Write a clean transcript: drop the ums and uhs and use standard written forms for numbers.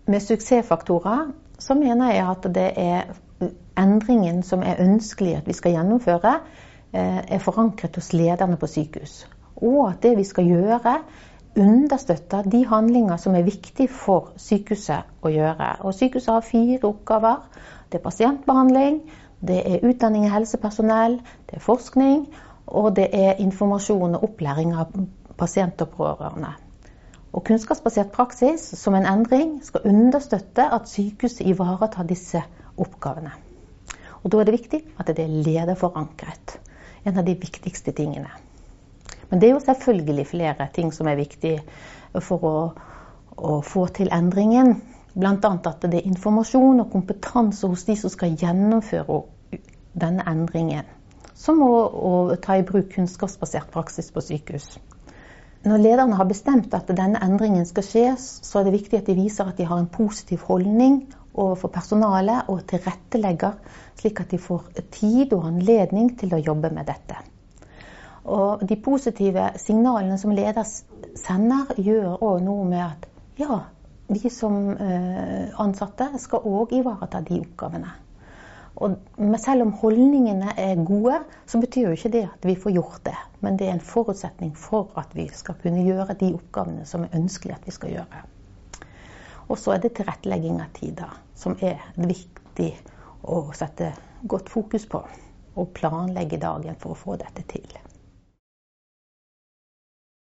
Med suksessfaktorer så mener jeg at det endringen som ønskelig at vi skal gjennomføre, forankret hos lederne på sykehus. Og at det vi skal gjøre, understøtter de handlinger som viktige for sykehuset å gjøre. Og sykehuset har 4 oppgaver. Det pasientbehandling, det utdanning av helsepersonell, det forskning, og det informasjon og opplæring av pasient og pårørende. Og kunnskapsbasert praksis som en endring skal understøtte at sykehuset ivaretar disse oppgavene. Og da det viktig at det lederforankret. En av de viktigste tingene. Men det jo selvfølgelig flere ting som viktig for å få til endringen. Blant annet at det informasjon og kompetanse hos de som skal gjennomføre denne endringen. Som å ta i bruk kunnskapsbasert praksis på sykehus. Når lederne har bestemt at denne endringen skal skje, så det viktig at de viser at de har en positiv holdning overfor personalet og tilrettelegger, slik at de får tid og anledning til å jobbe med dette. Og de positive signalene som leder sender gjør også noe med at ja, vi som ansatte skal også ivareta de oppgavene. Men selv om holdningene gode, så betyr jo ikke det at vi får gjort det. Men det en forutsetning for at vi skal kunne gjøre de oppgavene som ønskelig at vi skal gjøre. Og så det tilrettelegging av tider, som viktig å sette godt fokus på. Og planlegge dagen for å få dette til.